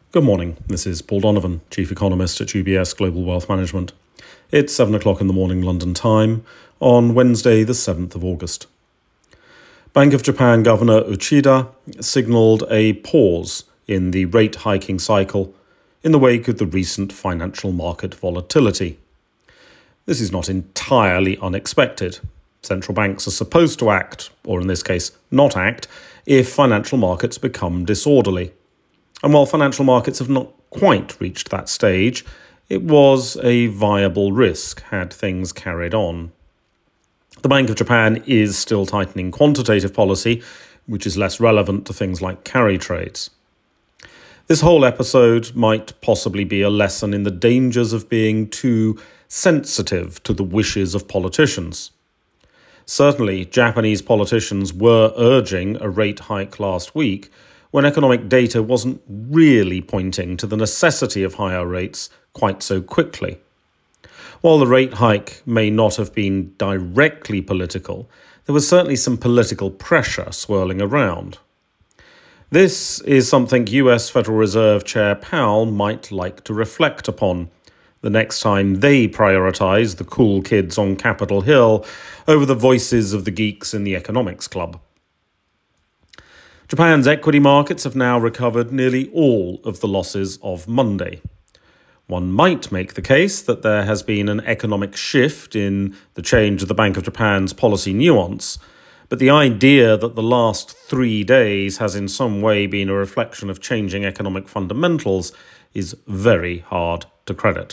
Good morning. This is Paul Donovan, Chief Economist at UBS Global Wealth Management. It's 7 o'clock in the morning London time on Wednesday, the 7th of August. Bank of Japan Governor Uchida signalled a pause in the rate hiking cycle in the wake of the recent financial market volatility. This is not entirely unexpected. Central banks are supposed to act, or in this case, not act, if financial markets become disorderly. And while financial markets have not quite reached that stage, it was a viable risk had things carried on. The Bank of Japan is still tightening quantitative policy, which is less relevant to things like carry trades. This whole episode might possibly be a lesson in the dangers of being too sensitive to the wishes of politicians. Certainly, Japanese politicians were urging a rate hike last week, when economic data wasn't really pointing to the necessity of higher rates quite so quickly. While the rate hike may not have been directly political, there was certainly some political pressure swirling around. This is something US Federal Reserve Chair Powell might like to reflect upon the next time they prioritise the cool kids on Capitol Hill over the voices of the geeks in the economics club. Japan's equity markets have now recovered nearly all of the losses of Monday. One might make the case that there has been an economic shift in the change of the Bank of Japan's policy nuance, but the idea that the last 3 days has in some way been a reflection of changing economic fundamentals is very hard to credit.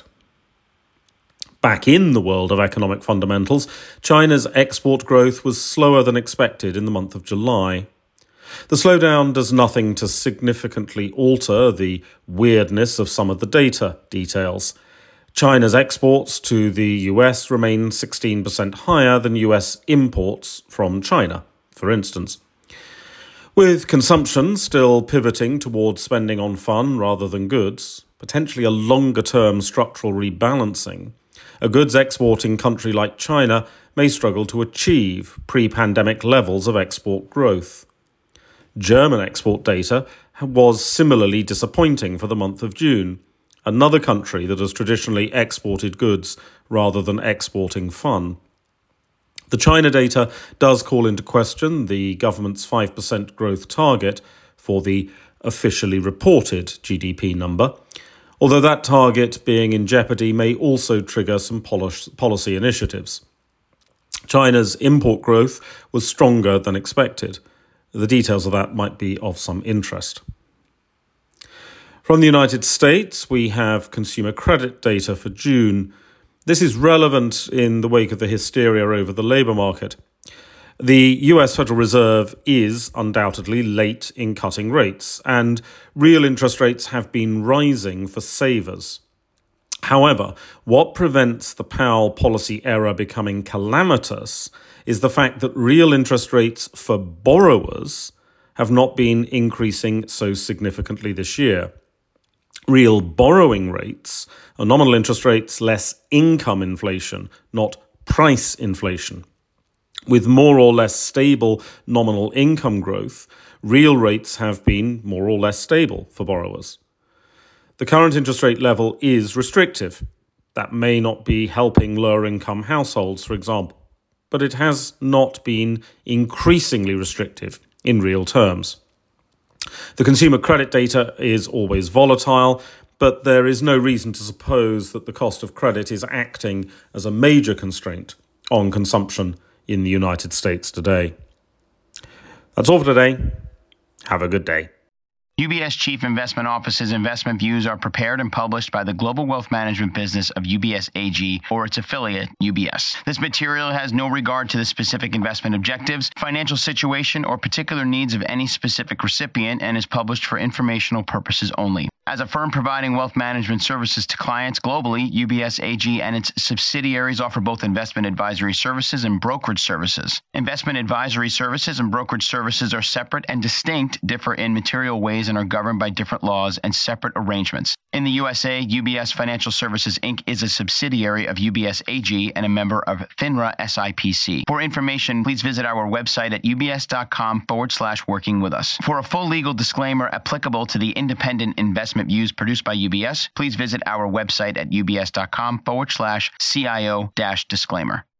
Back in the world of economic fundamentals, China's export growth was slower than expected in the month of July. The slowdown does nothing to significantly alter the weirdness of some of the data details. China's exports to the US remain 16% higher than US imports from China, for instance. With consumption still pivoting towards spending on fun rather than goods, potentially a longer-term structural rebalancing, a goods exporting country like China may struggle to achieve pre-pandemic levels of export growth. German export data was similarly disappointing for the month of June, another country that has traditionally exported goods rather than exporting fun. The China data does call into question the government's 5% growth target for the officially reported GDP number, although that target being in jeopardy may also trigger some policy initiatives. China's import growth was stronger than expected. The details of that might be of some interest. From the United States, we have consumer credit data for June. This is relevant in the wake of the hysteria over the labour market. The US Federal Reserve is undoubtedly late in cutting rates, and real interest rates have been rising for savers. However, what prevents the Powell policy error becoming calamitous is the fact that real interest rates for borrowers have not been increasing so significantly this year. Real borrowing rates are nominal interest rates less income inflation, not price inflation. With more or less stable nominal income growth, real rates have been more or less stable for borrowers. The current interest rate level is restrictive. That may not be helping lower-income households, for example, but it has not been increasingly restrictive in real terms. The consumer credit data is always volatile, but there is no reason to suppose that the cost of credit is acting as a major constraint on consumption in the United States today. That's all for today. Have a good day. UBS Chief Investment Office's investment views are prepared and published by the global wealth management business of UBS AG or its affiliate, UBS. This material has no regard to the specific investment objectives, financial situation, or particular needs of any specific recipient and is published for informational purposes only. As a firm providing wealth management services to clients globally, UBS AG and its subsidiaries offer both investment advisory services and brokerage services. Investment advisory services and brokerage services are separate and distinct, differ in material ways, and are governed by different laws and separate arrangements. In the USA, UBS Financial Services, Inc. is a subsidiary of UBS AG and a member of FINRA SIPC. For information, please visit our website at ubs.com/working with us. For a full legal disclaimer applicable to the independent investment views produced by UBS, please visit our website at ubs.com/CIO-disclaimer.